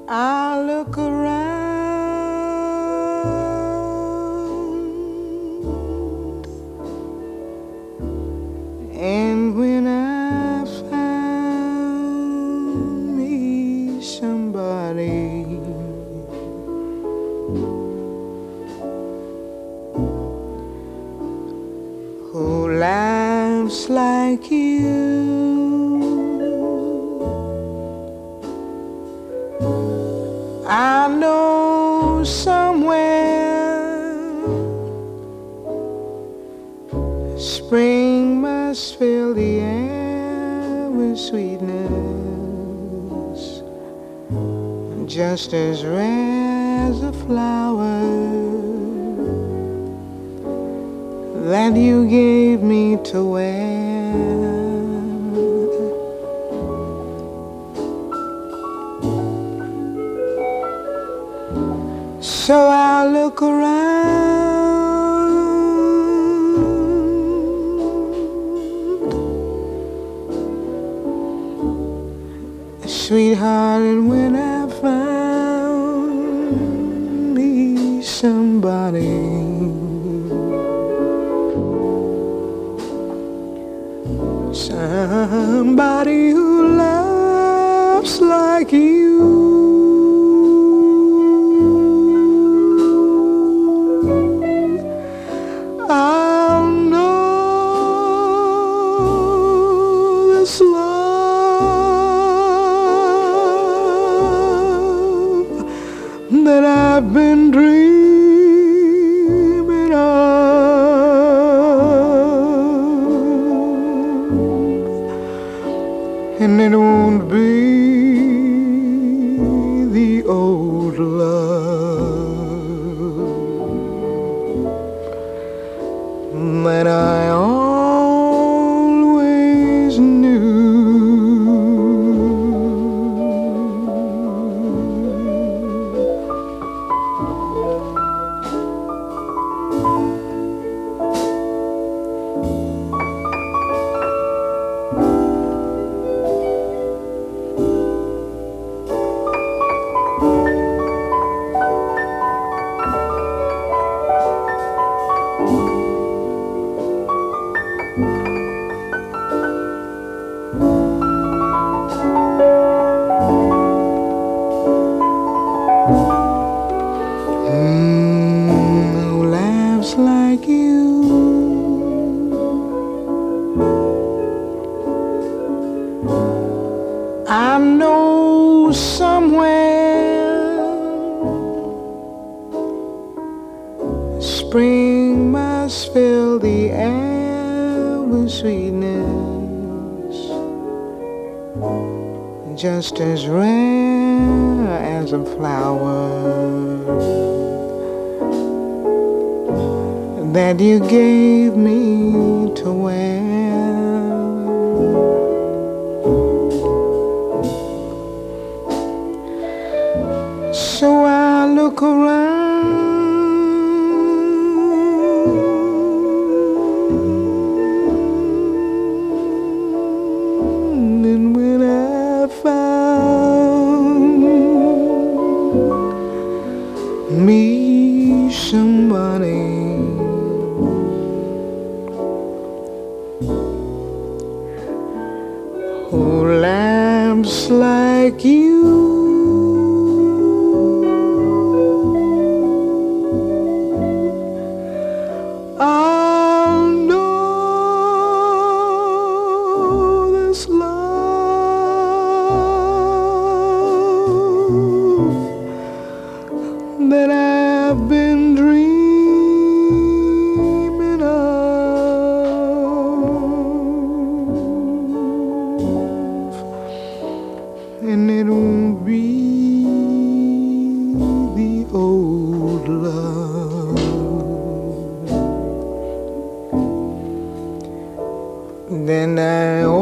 I look around, and when I found me somebody who laughs like you, I know somewhere spring must fill the air with sweetness, just as rare as a flower that you gave me to wear. So I look around, sweetheart, and when I found me somebody who laughs like you, I'll know this love that I've been dreaming of, and it won't be the old love that I always knew. Who laughs like you, I know somewhere spring must fill the air with sweetness, just as rare as a flower that you gave me to wear. So I look around, and when I found me somebody who laughs like you, I'll know this love that I've been dreaming of, and it won't be the old love then I